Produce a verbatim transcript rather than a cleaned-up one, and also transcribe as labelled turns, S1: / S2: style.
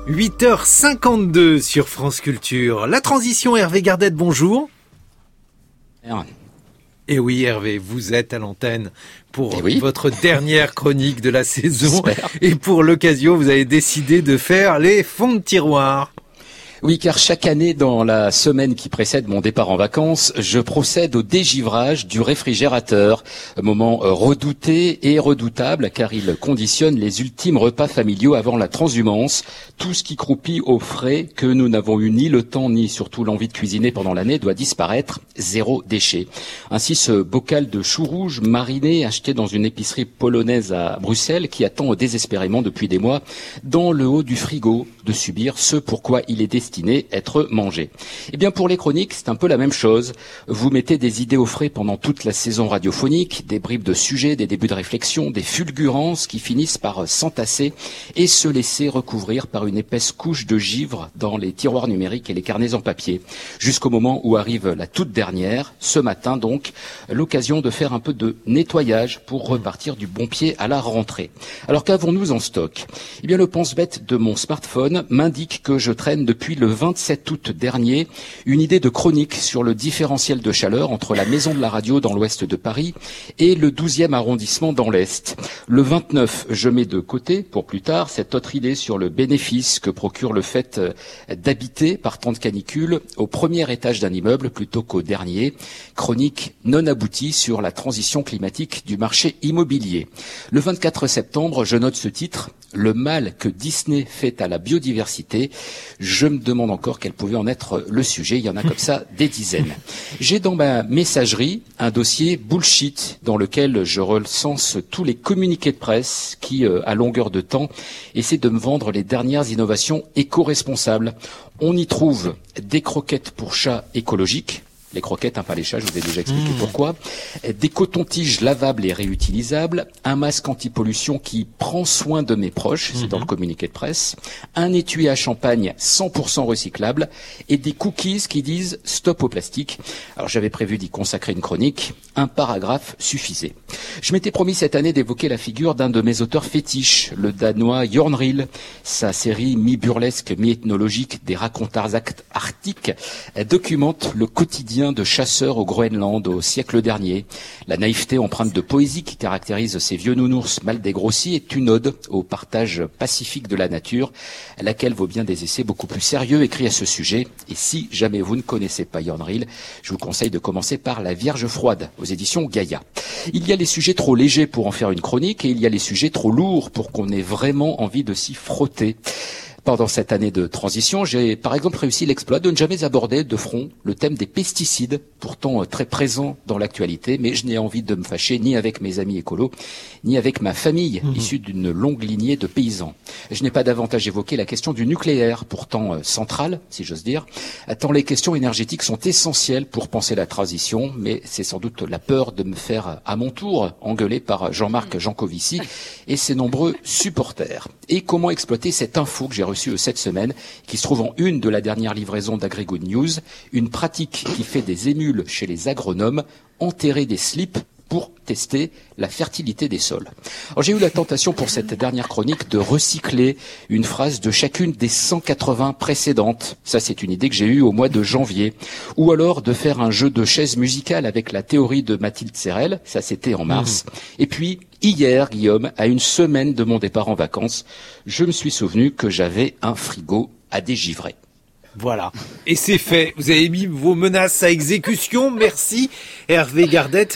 S1: huit heures cinquante-deux sur France Culture. La transition, Hervé Gardette, bonjour. Et oui, Hervé, vous êtes à l'antenne pour oui. votre dernière chronique de la saison. Et pour l'occasion, vous avez décidé de faire les fonds de tiroir.
S2: Oui, car chaque année, dans la semaine qui précède mon départ en vacances, je procède au dégivrage du réfrigérateur. Moment redouté et redoutable, car il conditionne les ultimes repas familiaux avant la transhumance. Tout ce qui croupit au frais, que nous n'avons eu ni le temps ni surtout l'envie de cuisiner pendant l'année, doit disparaître. Zéro déchet. Ainsi, ce bocal de chou rouge mariné, acheté dans une épicerie polonaise à Bruxelles, qui attend désespérément depuis des mois, dans le haut du frigo, de subir ce pourquoi il est destiné destiné être mangé. Eh bien, pour les chroniques, c'est un peu la même chose. Vous mettez des idées au frais pendant toute la saison radiophonique, des bribes de sujets, des débuts de réflexion, des fulgurances qui finissent par s'entasser et se laisser recouvrir par une épaisse couche de givre dans les tiroirs numériques et les carnets en papier. Jusqu'au moment où arrive la toute dernière, ce matin donc, l'occasion de faire un peu de nettoyage pour repartir du bon pied à la rentrée. Alors qu'avons-nous en stock ? Eh bien, le pense-bête de mon smartphone m'indique que je traîne depuis le vingt-sept août dernier une idée de chronique sur le différentiel de chaleur entre la maison de la radio dans l'ouest de Paris et le douzième arrondissement dans l'est. Le vingt-neuf, je mets de côté pour plus tard cette autre idée sur le bénéfice que procure le fait d'habiter par temps de canicule au premier étage d'un immeuble plutôt qu'au dernier. Chronique non aboutie sur la transition climatique du marché immobilier. Le vingt-quatre septembre, je note ce titre: le mal que Disney fait à la biodiversité. Je me demande encore quel pouvait en être le sujet. Il y en a comme ça des dizaines. J'ai dans ma messagerie un dossier bullshit dans lequel je recense tous les communiqués de presse qui, euh, à longueur de temps, essaient de me vendre les dernières innovations éco-responsables. On y trouve des croquettes pour chats écologiques. Les croquettes, hein, pas les chats, je vous ai déjà expliqué mmh. pourquoi. Des cotons-tiges lavables et réutilisables, un masque anti-pollution qui prend soin de mes proches, c'est mmh. dans le communiqué de presse, un étui à champagne cent pour cent recyclable et des cookies qui disent stop au plastique. Alors j'avais prévu d'y consacrer une chronique, un paragraphe suffisait. Je m'étais promis cette année d'évoquer la figure d'un de mes auteurs fétiches, le danois Jørn Ril. Sa série mi-burlesque, mi-ethnologique des racontars arctiques documente le quotidien de chasseurs au Groenland au siècle dernier. La naïveté empreinte de poésie qui caractérise ces vieux nounours mal dégrossis est une ode au partage pacifique de la nature, à laquelle vaut bien des essais beaucoup plus sérieux écrits à ce sujet. Et si jamais vous ne connaissez pas Jørn Ril, je vous conseille de commencer par La Vierge froide aux éditions Gaïa. Il y a les sujets trop légers pour en faire une chronique et il y a les sujets trop lourds pour qu'on ait vraiment envie de s'y frotter. Pendant cette année de transition, j'ai par exemple réussi l'exploit de ne jamais aborder de front le thème des pesticides, pourtant très présent dans l'actualité, mais je n'ai envie de me fâcher ni avec mes amis écolos, ni avec ma famille, mmh. issue d'une longue lignée de paysans. Je n'ai pas davantage évoqué la question du nucléaire, pourtant euh, centrale, si j'ose dire, tant les questions énergétiques sont essentielles pour penser la transition, mais c'est sans doute la peur de me faire à mon tour engueuler par Jean-Marc Jancovici et ses nombreux supporters. Et comment exploiter cette info que j'ai reçue cette semaine, qui se trouve en une de la dernière livraison d'AgriGood News, une pratique qui fait des émules chez les agronomes, enterrer des slips pour tester la fertilité des sols. Alors, j'ai eu la tentation pour cette dernière chronique de recycler une phrase de chacune des cent quatre-vingts précédentes. Ça, c'est une idée que j'ai eue au mois de janvier. Ou alors de faire un jeu de chaises musicales avec la théorie de Mathilde Serrel. Ça, c'était en mars. Mmh. Et puis, hier, Guillaume, à une semaine de mon départ en vacances, je me suis souvenu que j'avais un frigo à dégivrer.
S1: Voilà. Et c'est fait. Vous avez mis vos menaces à exécution. Merci, Hervé Gardette.